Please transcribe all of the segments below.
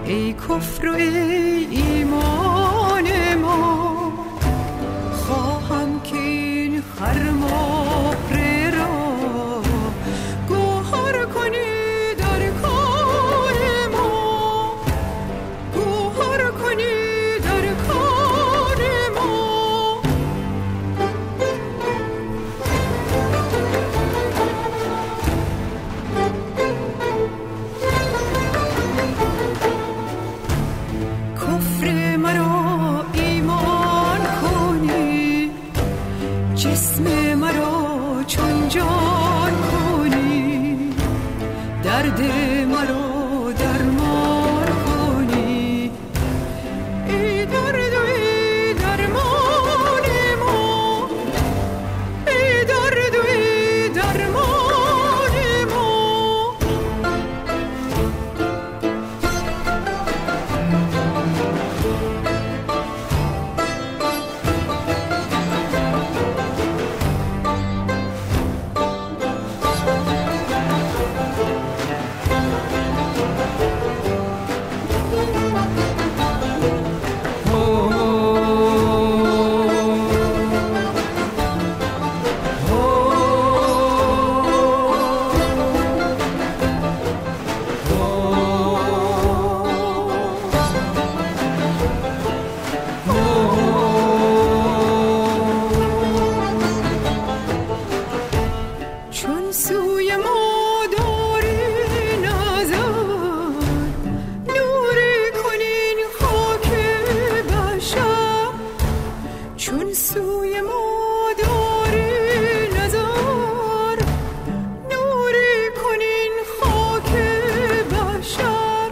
ای کفر و ای ایمان ما، خواهم که این خرمهره را گوهر کنی در کار ما، گوهر کنی در کار ما. کفر مرا ایمان کنی، جسم مرا چون جان کنی، درد مرا درمان کنی، ای درد و ای درمان ما، ای درد و ای درمان ما. چون سوی ما داری نظر، نوری کنین خاک بشر. چون سوی ما داری نظر، نوری کنین خاک بشر.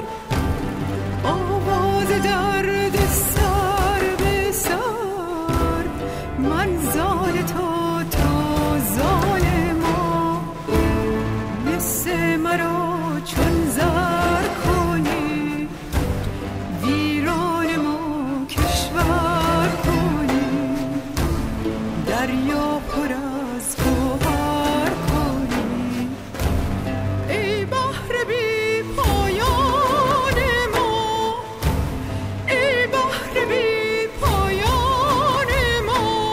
آواز درد سر به سر، من زال تو زال ما. مس مرا چون زر کنی، ویران ما کشور کنی، دریا پر از گوهر کنی، ای بحر بی پایان ما، ای بحر بی پایان ما.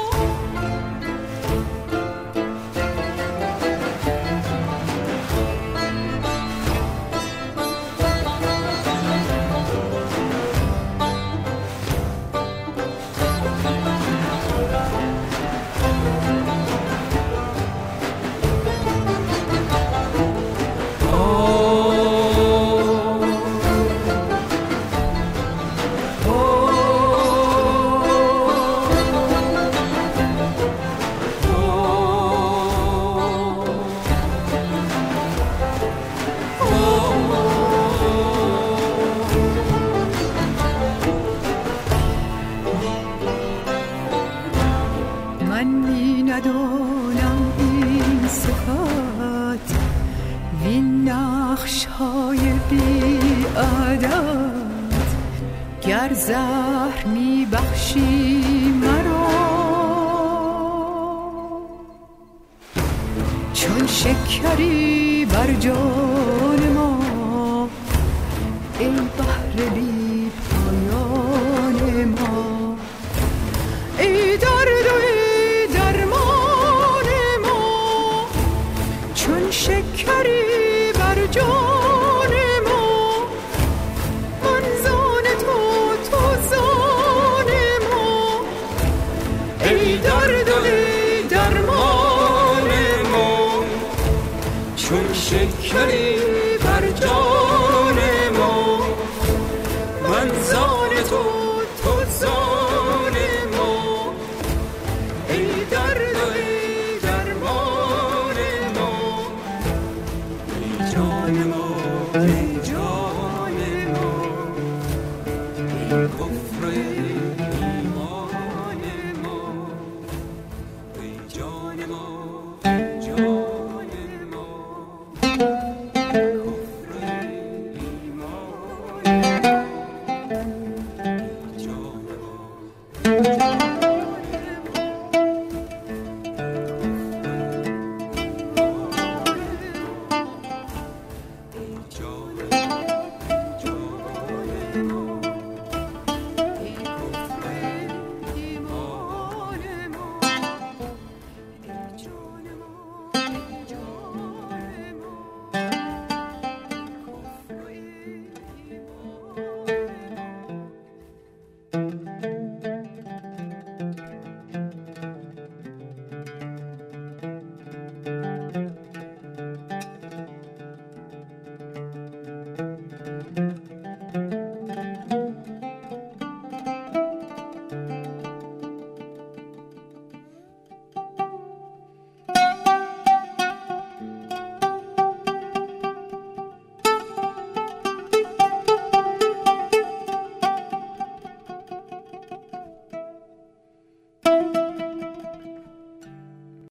من می ندانم این صفت، وین نقش های بی عدد. گر زهر می بخشی مرا، چون شکری بر جان ما، ای بحر بی پایان ما، ای درد و ای درمان ما. چون شکری بر جان ما، من زان تو تو زان ما، ای درد و ای درمان ما. چون شکری بر جان ما، من زان تو تو زان ما، ای درد و ای درمان ما. ای جان ما، ای جان ما، ای کفر ایمان ما، ای جان ما، ای جان ما. ما